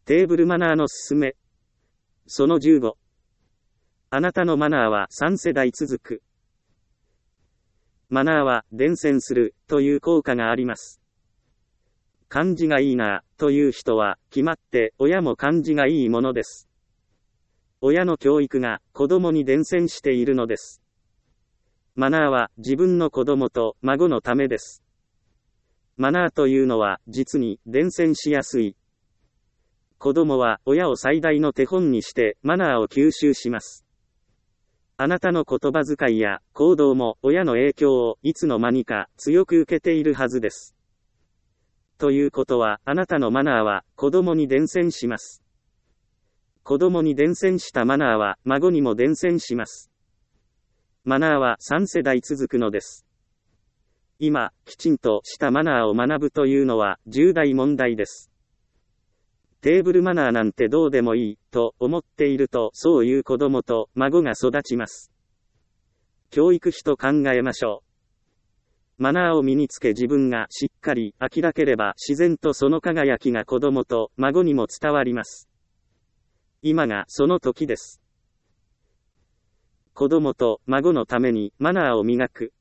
テーブルマナーのすすめ。その15。あなたのマナーは3世代続く。マナーは伝染するという効果があります。漢字がいいなという人は決まって親も漢字がいいものです。親の教育が子供に伝染しているのです。マナーは自分の子供と孫のためです。マナーというのは実に伝染しやすい。子供は親を最大の手本にしてマナーを吸収します。あなたの言葉遣いや行動も親の影響をいつの間にか強く受けているはずです。ということはあなたのマナーは子供に伝染します。子供に伝染したマナーは孫にも伝染します。マナーは3世代続くのです。今、きちんとしたマナーを学ぶというのは重大問題です。テーブルマナーなんてどうでもいいと思っているとそういう子供と孫が育ちます。教育費と考えましょう。マナーを身につけ自分がしっかり明ければ自然とその輝きが子供と孫にも伝わります。今がその時です。子供と孫のためにマナーを磨く。